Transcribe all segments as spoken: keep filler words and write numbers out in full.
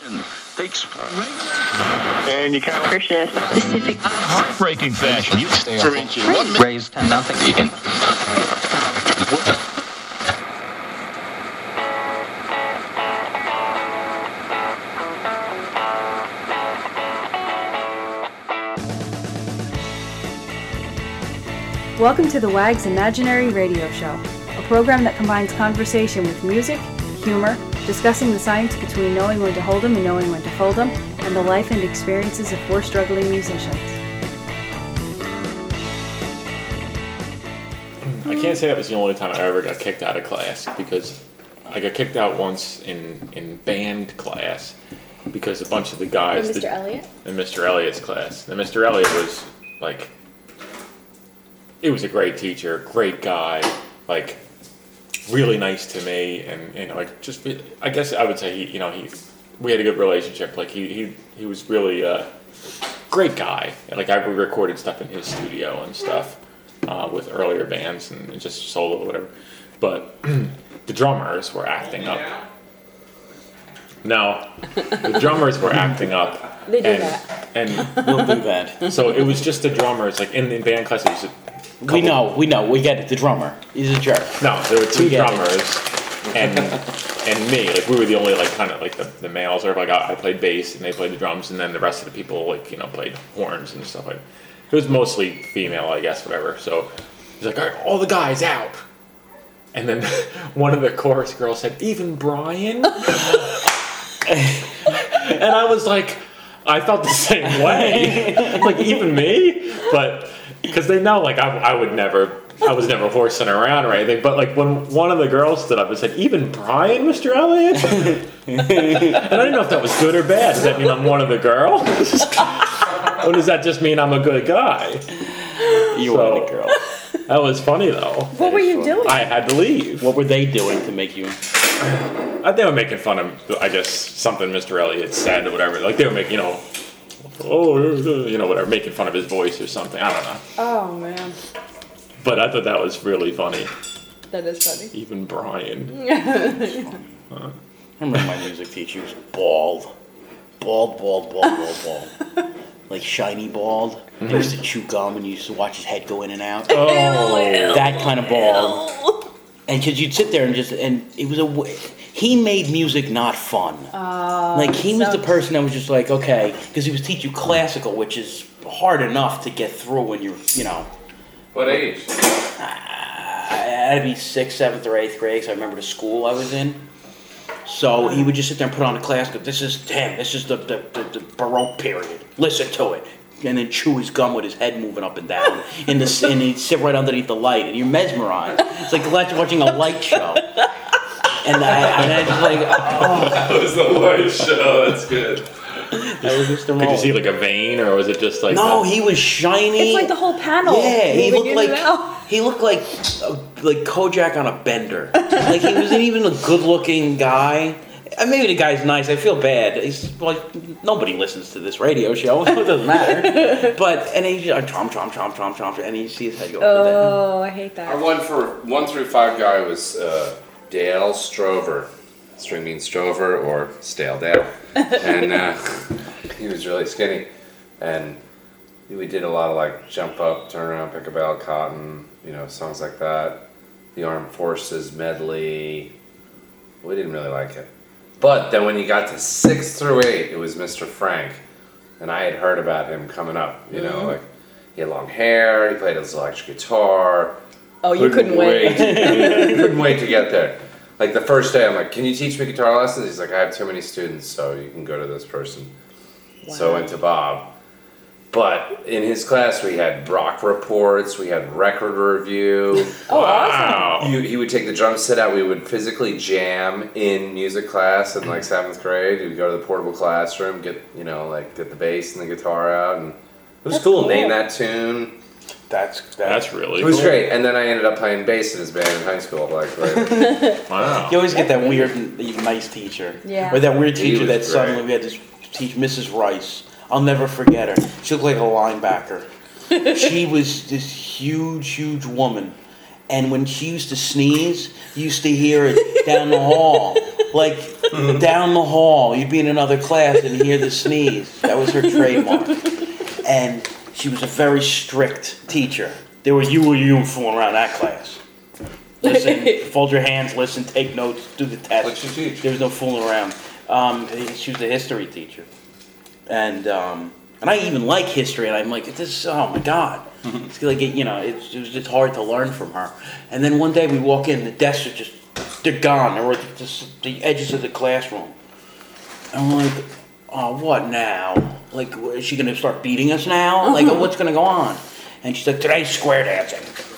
Takes and you kind of Christian specific heartbreaking fashion. You stay for inches. One minute. Raised nothing. You can. Welcome to the Wags Imaginary Radio Show, a program that combines conversation with music, humor, discussing the science between knowing when to hold 'em and knowing when to fold 'em, and the life and experiences of four struggling musicians. I can't say that was the only time I ever got kicked out of class, because I got kicked out once in, in band class because a bunch of the guys... And Mister that, Elliott? In Mister Elliott's class. And Mister Elliott was, like... He was a great teacher, great guy, like, really nice to me, and, you know, like, just, I guess I would say, he, you know, he, we had a good relationship, like, he, he, he was really a great guy, and, like, I recorded stuff in his studio and stuff, uh, with earlier bands, and just solo or whatever, but the drummers were acting up. No, the drummers were acting up. They do and, that. And We'll do that. so it was just the drummers, like, in, in band class, it was a We know, we know, we get it. The drummer, he's a jerk. No, there were two We get it. drummers and and me. Like, we were the only, like, kind of like the, the males. Or like I, I played bass and they played the drums, and then the rest of the people, like, you know, played horns and stuff like. It was mostly female, I guess, whatever. So he's like, all right, all the guys out. And then one of the chorus girls said, even Brian. And I was like, I felt the same way. Like, even me, but. Because they know, like, I, I would never, I was never horsing around or anything. But, like, when one of the girls stood up and said, even Brian, Mister Elliott? And I didn't know if that was good or bad. Does that mean I'm one of the girls? Or does that just mean I'm a good guy? You So, were the girl. That was funny, though. What were you doing? I had to leave. What were they doing to make you? I, they were making fun of, I guess, something Mister Elliott said or whatever. Like, they were making, you know, oh, you know, whatever, making fun of his voice or something. I don't know. Oh, man. But I thought that was really funny. That is funny. Even Brian. I remember my music teacher, he was bald. Bald, bald, bald, bald, bald. Like shiny bald. Mm-hmm. He used to chew gum and you used to watch his head go in and out. Oh. That kind of bald. And because you'd sit there and just, and it was a, w- he made music not fun. Uh, Like, he was so- the person that was just like, okay, because he was teaching you classical, which is hard enough to get through when you're, you know. What age? Uh, I had to be sixth, seventh, or eighth grade, because I remember the school I was in. So he would just sit there and put on a classical. This is, damn, this is the, the, the, the Baroque period. Listen to it. And then chew his gum with his head moving up and down. In the, and he'd sit right underneath the light, and you're mesmerized. It's like watching a light show. And I, and I was like, oh. That was the light show. That's good. That was Mister Could you see like a vein, or was it just like? No, the- he was shiny. It's like the whole panel. Yeah, he moving looked in like and out. he looked like uh, like Kojak on a bender. Like, he wasn't even a good-looking guy. Uh, maybe the guy's nice. I feel bad. He's like, nobody listens to this radio show. It doesn't matter. But and he just chomp chomp chomp chomp chomp, and you see his head go up and down. Oh, I hate Our that. one for one through five guy was uh, Dale Strover. String means Strover or Stale Dale. And uh, he was really skinny. And we did a lot of like Jump Up, Turn Around, Pick a Bell, Cotton, you know, songs like that. The Armed Forces medley. We didn't really like it. But then when you got to six through eight, it was Mister Frank. And I had heard about him coming up, you know, like he had long hair, he played his electric guitar. Oh, you couldn't wait. to- couldn't wait to get there. Like the first day, I'm like, can you teach me guitar lessons? He's like, I have too many students, so you can go to this person. So I went to Bob. But in his class, we had Brock reports, we had record review. Oh, awesome. You, he would take the drum set out. We would physically jam in music class in like seventh grade. We'd go to the portable classroom, get you know like get the bass and the guitar out, and it was That's cool. cool. Name that tune. That's That's really. It was cool. great. And then I ended up playing bass in his band in high school. Like, right. Wow. You always get that weird, nice teacher. Yeah. Or that weird He teacher was that great. suddenly we had to teach Missus Rice. I'll never forget her. She looked like a linebacker. She was this huge, huge woman. And when she used to sneeze, you used to hear it down the hall. Like, down the hall. You'd be in another class and hear the sneeze. That was her trademark. And she was a very strict teacher. There was you or you fooling around that class. Listen, fold your hands, listen, take notes, do the test. What'd she teach? There was no fooling around. Um, she was a history teacher. And um, and I even like history, and I'm like, this, oh my God. It's like, you know, it's, it was just hard to learn from her. And then one day we walk in, the desks are just, they're gone. They're at the, the edges of the classroom. And I'm like, oh, what now? Like, is she going to start beating us now? Like, what's going to go on? And she's like, today's square dancing.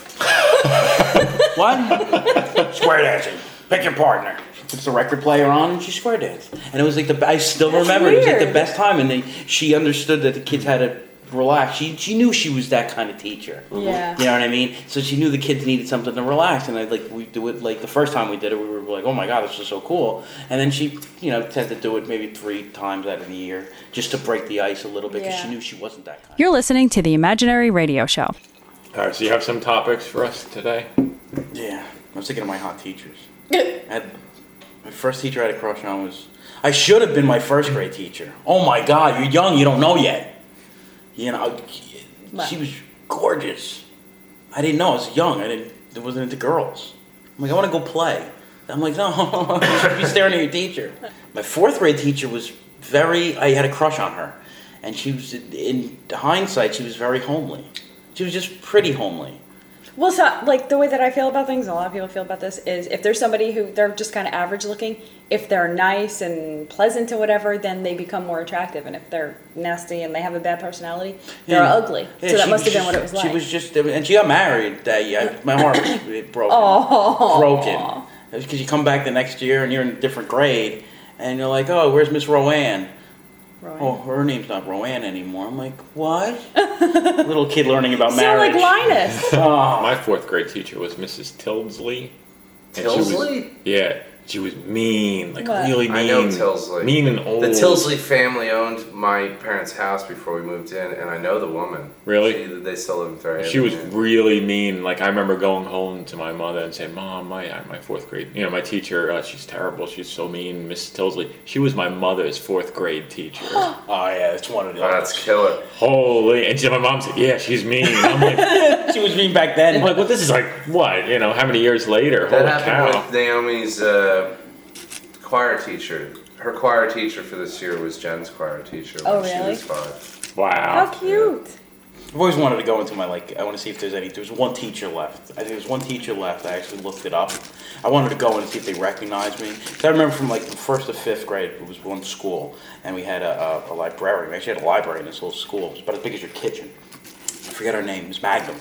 What? Square dancing. Pick your partner. She puts the record player on and she square danced. And it was like the, I still That's remember, it was like the weird. best time. And they, she understood that the kids had to relax. She she knew she was that kind of teacher. Yeah. You know what I mean? So she knew the kids needed something to relax, and I like we do it like the first time we did it, we were like, oh my God, this is so cool. And then she, you know, tended to do it maybe three times out of the year just to break the ice a little bit because Yeah. she knew she wasn't that kind. You're listening to the Imaginary Radio Show. All right, so you have some topics for us today? Yeah, I was thinking of my hot teachers. I had, my first teacher I had a crush on was, I should have been my first grade teacher. Oh my God, you're young, you don't know yet. You know, she was gorgeous. I didn't know, I was young, I didn't, I wasn't into girls. I'm like, I want to go play. I'm like, no, you should be staring at your teacher. My fourth grade teacher was very, I had a crush on her. And she was, in hindsight, she was very homely. She was just pretty homely. Well, so, like, the way that I feel about things, and a lot of people feel about this, is if there's somebody who, they're just kind of average looking, if they're nice and pleasant or whatever, then they become more attractive. And if they're nasty and they have a bad personality, they're Yeah. ugly. Yeah, so that she must have was been just- what it was like. She was just, and she got married that year. My heart was broken. Oh. Broken. Because you come back the next year and you're in a different grade, and you're like, oh, where's Miss Roanne? Right. Oh, her name's not Roanne anymore. I'm like, what? Little kid learning about Sound like marriage. Linus. Oh, My fourth grade teacher was Missus Tilsley. And she was- Tilsley? yeah, she was mean, like What? really mean. I know Tilsley. Mean and old. The Tilsley family owned my parents' house before we moved in, and I know the woman. Really? She, they still live in Fairhaven. She was yeah. really mean. Like I remember going home to my mother and saying, "Mom, my my fourth grade, you know, my teacher, uh, she's terrible. She's so mean, Miss Tilsley. She was my mother's fourth grade teacher. oh yeah, it's one of those. Oh, that's killer. Holy!" And she, my mom said, "Yeah, she's mean." And I'm like, She was mean back then. I'm like, well, this is like what? You know, how many years later? That Holy happened cow! with Naomi's uh, choir teacher. Her choir teacher for this year was Jen's choir teacher when Oh, she really? was five. How Wow. cute. I've always wanted to go into my, like, I want to see if there's any, there's one teacher left. I think there's one teacher left. I actually looked it up. I wanted to go and see if they recognized me. So I remember from, like, the first to fifth grade, it was one school, and we had a, a, a librarian. We actually had a library in this little school. It was about as big as your kitchen. I forget her name. It was Magnum.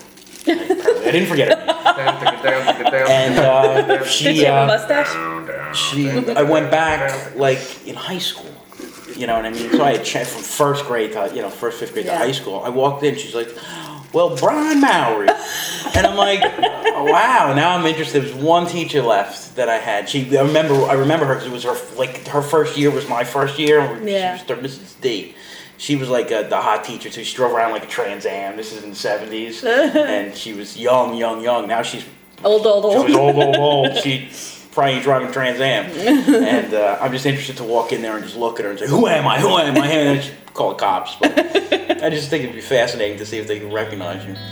I didn't forget her name. And uh, Did she, she have a uh, mustache? she, I went back, like, in high school. You know what I mean? So I had ch- from first grade to, you know, first, fifth grade Yeah. to high school. I walked in, she's like, well, Brian Mowry. And I'm like, oh, wow, now I'm interested. There was one teacher left that I had. She, I remember, I remember her because it was her, like, her first year was my first year. Yeah. She was their Missus D. She was like a, the hot teacher, so she drove around like a Trans Am. This is in the seventies. And she was young, young, young. Now she's Old, old, she old. was old, old, old. She probably ain't driving Trans Am. And uh, I'm just interested to walk in there and just look at her and say, who am I? Who am I? And then she call the cops. But I just think it'd be fascinating to see if they can recognize you.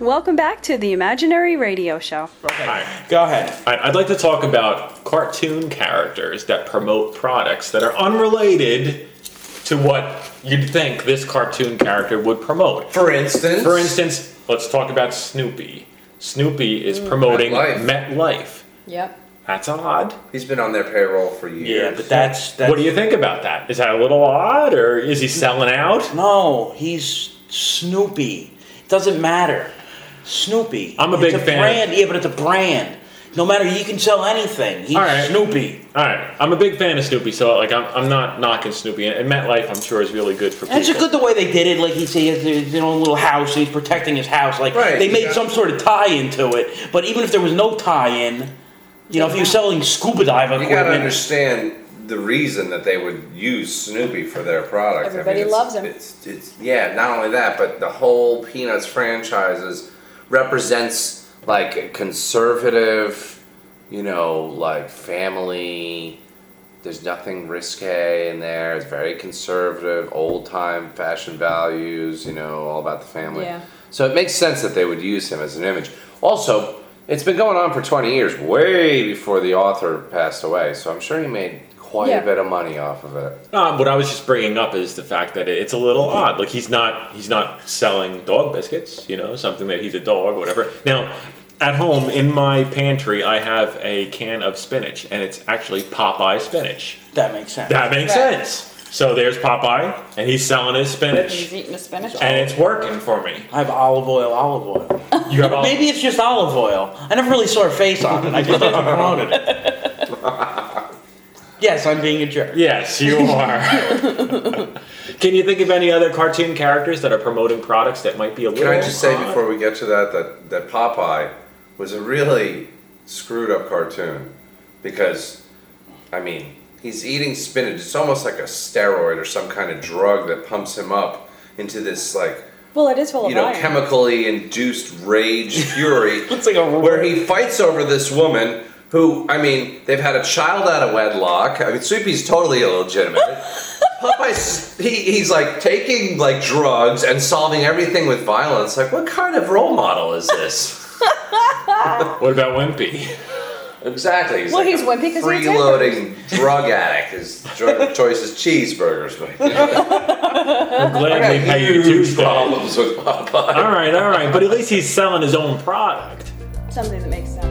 welcome back to the Imaginary Radio Show. Hi. Go ahead. I- I'd like to talk about cartoon characters that promote products that are unrelated to what you'd think this cartoon character would promote. For instance. For instance, let's talk about Snoopy. Snoopy is promoting MetLife. MetLife. Yep. That's odd. He's been on their payroll for years. Yeah, but that's, that's What do you think about that? Is that a little odd, or is he selling out? No, he's Snoopy. It doesn't matter. Snoopy. I'm a big it's a fan. Brand, yeah, but it's a brand. No matter, you can sell anything. He's All right. Snoopy. All right, I'm a big fan of Snoopy, so like I'm, I'm not knocking Snoopy, and, and MetLife I'm sure is really good for people. And it's good the way they did it. Like he said, he has his you know, little house. He's protecting his house. Like Right, they made yeah. some sort of tie-in to it. But even if there was no tie-in, you know, if you're selling scuba dive You gotta equipment, understand the reason that they would use Snoopy for their product. Everybody it's, loves him. It's, it's, yeah, not only that, but the whole Peanuts franchises represents like a conservative, you know, like family. There's nothing risque in there. It's very conservative, old time fashion values, you know, all about the family. Yeah. So it makes sense that they would use him as an image. Also, it's been going on for twenty years, way before the author passed away. So I'm sure he made quite Yeah. a bit of money off of it. Uh, what I was just bringing up is the fact that it's a little odd. Like he's not he's not selling dog biscuits, you know, something that he's a dog or whatever. Now, at home in my pantry, I have a can of spinach, and it's actually Popeye spinach. that makes sense. That makes Right. sense. So there's Popeye, and he's selling his He's spinach, eating the spinach. and it's working for me. I have olive oil, olive oil. You have all, Maybe it's just olive oil. I never really saw her face on it. I just never promoted it. Yes, I'm being a jerk. Yes, you are. Can you think of any other cartoon characters that are promoting products that might be a little? Can I just say odd? before we get to that that that Popeye was a really screwed up cartoon because, I mean, he's eating spinach. It's almost like a steroid or some kind of drug that pumps him up into this like Well, it is full of you know iron. chemically induced rage fury. It's like a where he fights over this woman who, I mean, they've had a child out of wedlock. I mean, Snoopy's totally illegitimate. Popeye's, he, he's like taking like drugs and solving everything with violence. Like, what kind of role model is this? What about Wimpy? Exactly. He's Well, like he's a wimpy 'cause he eats freeloading drug addict. His drug of choice is cheeseburgers. But, you know, We'll I gladly got pay you huge Tuesday. problems with Popeye. All right, all right, but at least he's selling his own product. Something that makes sense.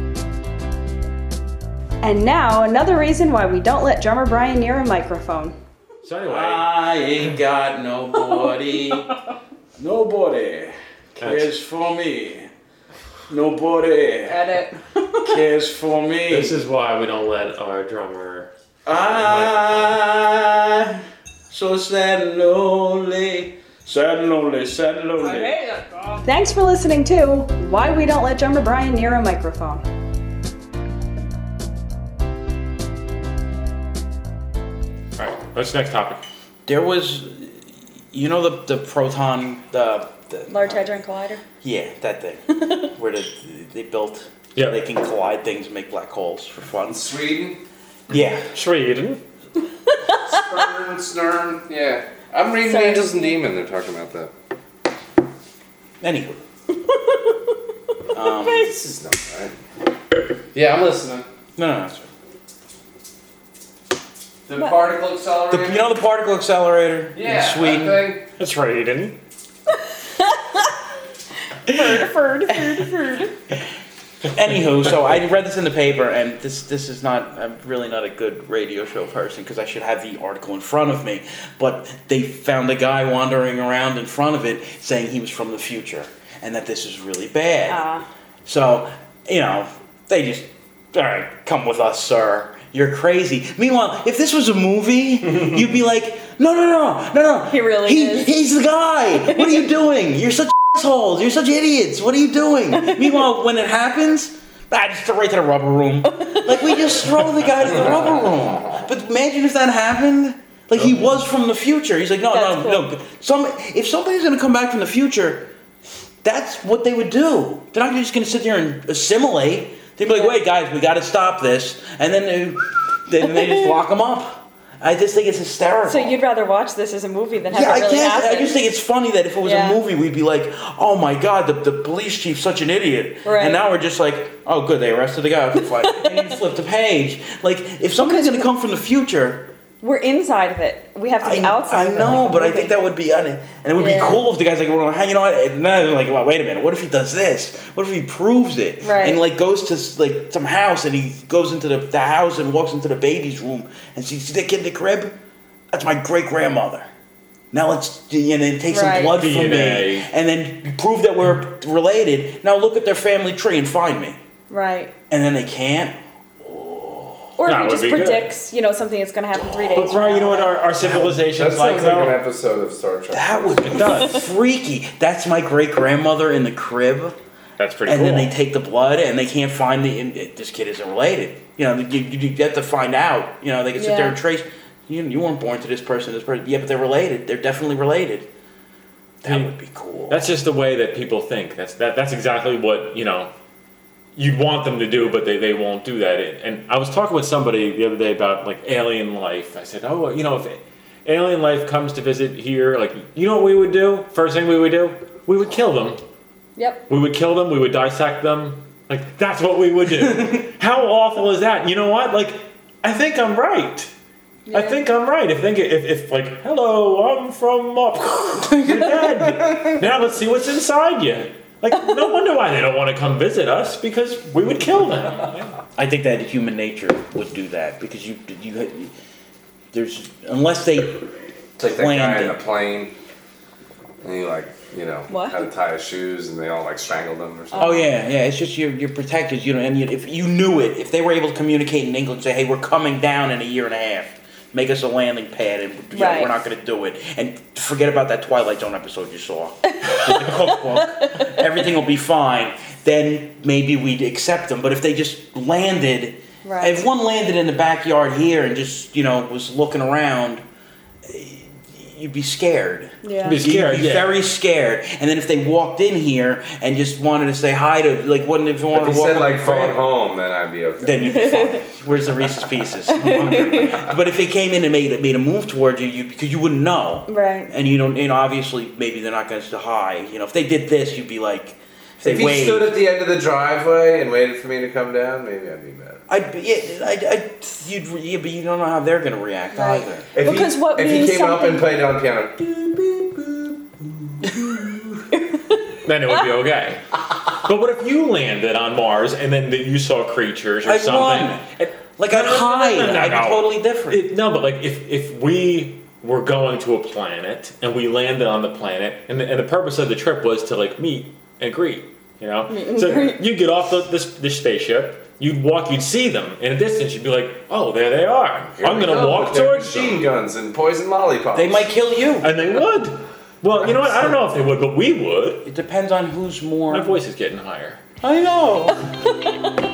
And now, another reason why we don't let drummer Brian near a microphone. So anyway, I ain't got nobody. Nobody cares for me. Nobody Edit. cares for me. this is why we don't let our drummer. I so sad and lonely. Sad and lonely, sad and lonely. Thanks for listening to Why We Don't Let Drummer Brian Near a Microphone. All right, what's the next topic? There was, you know, the the proton, the, the Large Hadron Collider. yeah, that thing, where the, they built, Yeah. they can collide things and make black holes for fun. Sweden, Yeah, Sweden. Stern, Stern. Yeah, I'm reading Sorry. Angels and Demons. They're talking about that. anywho. This is not right. Yeah, I'm listening. No, no, no. Sorry. The particle accelerator. The, you know the particle accelerator yeah, in Sweden? that thing. It's Sweden. Anywho, so I read this in the paper, and this this is not, I'm really not a good radio show person because I should have the article in front of me. But they found a guy wandering around in front of it saying he was from the future and that this is really bad. Ah. So, you know, they just, all right, come with us, sir. You're crazy. Meanwhile, if this was a movie, you'd be like, no, no, no, no, no. He really he, is. He's the guy. What are you doing? You're such assholes. You're such idiots. What are you doing? Meanwhile, when it happens, ah, just throw right to the rubber room. Like, we just throw the guy to the rubber room. But imagine if that happened. Like, he was from the future. He's like, no, That's no, no. Some, if somebody's going to come back from the future, that's what they would do. They're not just going to sit there and assimilate. They'd be like, wait, guys, we got to stop this. And then they, then they just lock them up. I just think it's hysterical. So you'd rather watch this as a movie than have Yeah, it really I guess. happen? I just think it's funny that if it was Yeah. a movie, we'd be like, "Oh my god, the, the police chief's such an idiot," Right. and now we're just like, "Oh, good, they arrested the guy." Okay, fine. And you flip the page. Like, if somebody's going to come from the future, We're inside of it. We have to be I, outside. I of it, know, like a but I movie. think that would be, un- and it would Yeah. be cool if the guy's like, well, you know what? And then they're like, well, wait a minute. What if he does this? What if he proves it? Right. And like goes to like some house and he goes into the, the house and walks into the baby's room and sees the kid in the crib. That's my great grandmother. Now let's and then take some Right. blood from D N A. me and then prove that we're related. Now look at their family tree and find me. Right. And then they can't. Or That if he would just be good. predicts, you know, something that's going to happen three days. But from Brian, you now. know what our, our That civilization's sounds like like an though? episode of Star Trek. That would be freaky. That's my great grandmother in the crib. That's pretty And cool. then they take the blood and they can't find the. And it, this kid isn't related. You know, you, you you have to find out. You know, they can sit there Yeah. and trace. You, you weren't born to this person, this person. Yeah, but they're related. They're definitely related. That Yeah. would be cool. That's just the way that people think. That's that. That's exactly what you know. You'd want them to do, but they, they won't do that. And I was talking with somebody the other day about like alien life. I said, oh, you know, if alien life comes to visit here, like, you know what we would do? First thing we would do, we would kill them. Yep. We would kill them. We would dissect them. Like, that's what we would do. How awful is that? You know what? Like, I think I'm right. I Yeah. think I'm right. If think if, if like, hello, I'm from up, you're dead. Now let's see what's inside you. Like, no wonder why they don't want to come visit us, because we would kill them. I think that human nature would do that because you you, you there's unless they It's like that guy planned in the it. plane, and he like, you know, What? had to tie his shoes, and they all like strangled him or something. Oh yeah, yeah. It's just you're you're protected. You know, and you, if you knew it, if they were able to communicate in English, say, "Hey, we're coming down in a year and a half. Make us a landing pad, and you know, Right. we're not going to do it." And forget about that Twilight Zone episode you saw. With the cookbook, everything will be fine. Then maybe we'd accept them. But if they just landed, Right. if one landed in the backyard here and just you know was looking around, you'd be scared. Yeah. Be scared, You'd be yeah. very scared. And then if they walked in here and just wanted to say hi to, like, wouldn't if you wanted If to he walk said up like and phone grab- home, then I'd be okay. then you'd be fine. Where's the Reese's Pieces? I'm hungry. But if they came in and made made a move towards you, you because you wouldn't know, Right. and you don't, you know, obviously maybe they're not going to say hi. You know, if they did this, you'd be like, if they If he waved, stood at the end of the driveway and waited for me to come down, maybe I'd be mad. I'd be, yeah, I'd, I'd, you'd, yeah, but you don't know how they're going to react Right. either. If Because he, what if he means came up and something- played on piano, Then it would be okay. But what if you landed on Mars and then the, you saw creatures or I'd something? run. And- Like, No, I'd no, no, no, hide. no, no, I'd be no. totally different. It- no, but like if if we were going to a planet and we landed on the planet, and the, and the purpose of the trip was to like meet and greet, you know. and so greet. you get off the this, this spaceship. You'd walk, you'd see them in a distance. You'd be like, "Oh, there they are. here I'm we gonna go walk with their towards machine them." guns and poison lollipops. They might kill you. And they would. Well, you know what? I don't know if they would, but we would. It depends on who's more. My voice is getting higher. I know.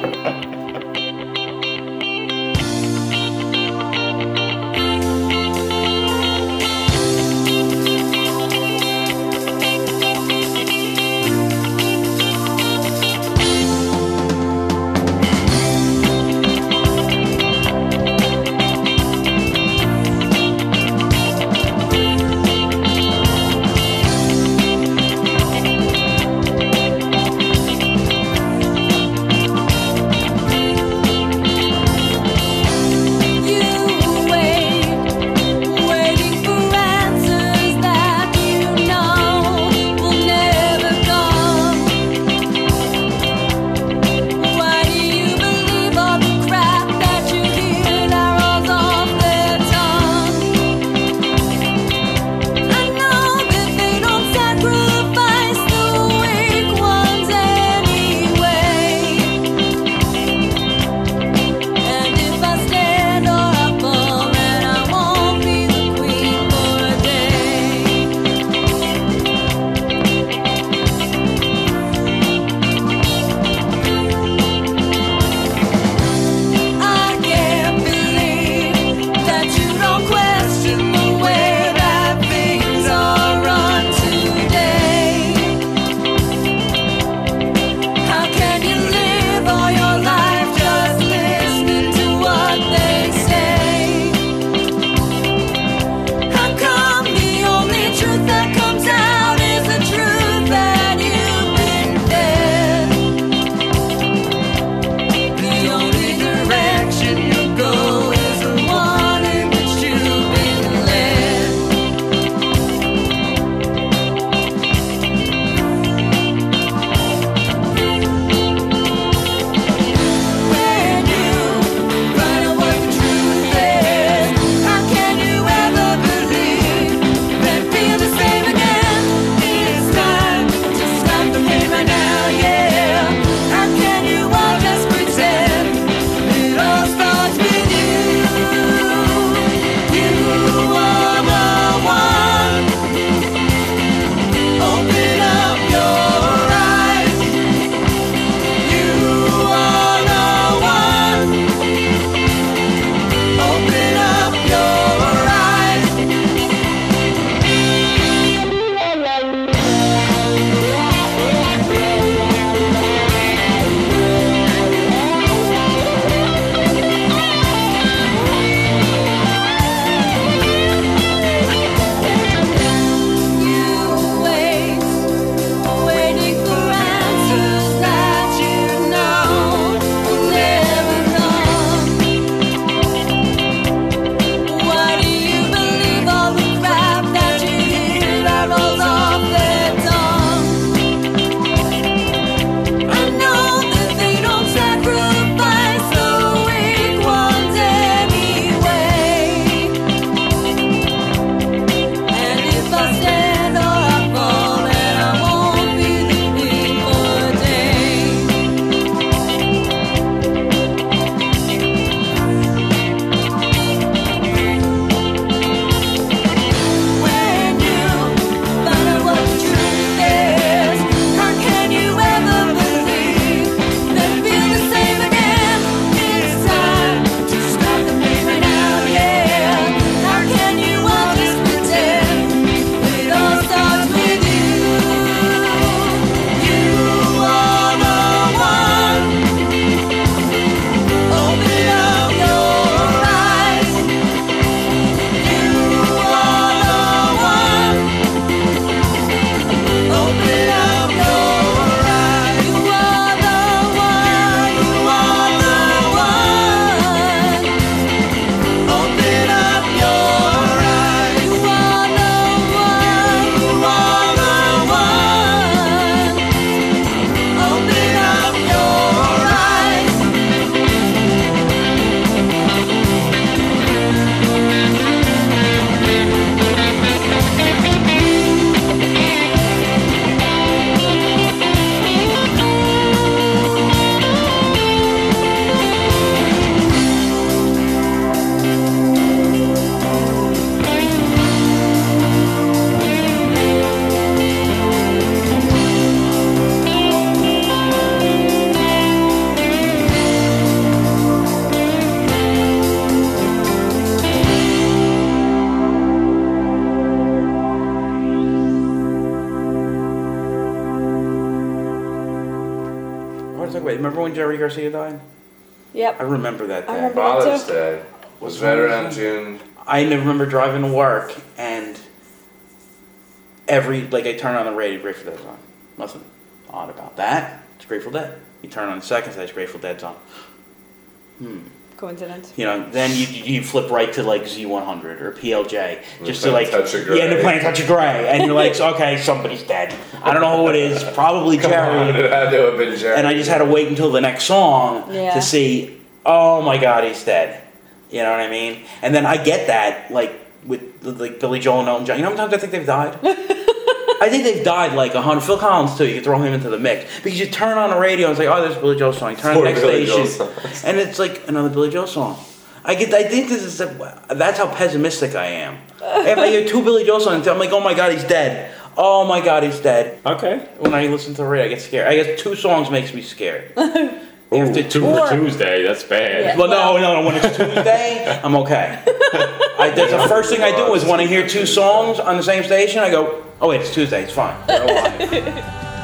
want to talk about. Remember when Jerry Garcia died? Yep. I remember that day. I remember- Father's too. Day was right around June. I remember driving to work and every, like, I turn on the radio, Grateful Dead's on. Nothing odd about that. It's Grateful Dead. You turn on the second side, it's Grateful Dead's on. Hmm. Coincidence. You know, then you you flip right to like Z one hundred or P L J just to playing like Touch of Grey. yeah, and they're playing Touch of Grey, and you're like, okay, somebody's dead. I don't know who it is, probably Come on, Jerry. it had to have been Jerry. And I just had to wait until the next song Yeah. to see, oh my God, he's dead. You know what I mean? And then I get that, like with like Billy Joel and Elton John. You know how many times I think they've died? I think they've died like a hundred. Phil Collins too. You can throw him into the mix because you turn on the radio and it's like, oh, there's a Billy Joel song. You turn on the Poor next Billy Joel station, songs. and it's like another Billy Joel song. I get. I think this is. A, that's how pessimistic I am. If I hear two Billy Joel songs, I'm like, oh my God, he's dead. Oh my God, he's dead. Okay. When I listen to the radio, I get scared. I guess two songs makes me scared. After Two for Tuesday, that's bad. Yeah. Well, no, no, no. When it's Tuesday, I'm okay. I, that's the first thing I do is when I hear two songs on the same station, I go, oh wait, it's Tuesday. It's fine. I don't want it.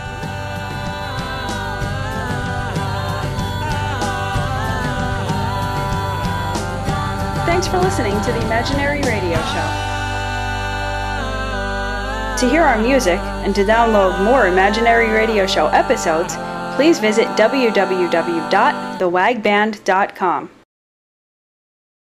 Thanks for listening to the Imaginary Radio Show. To hear our music and to download more Imaginary Radio Show episodes, please visit w w w dot the wag band dot com.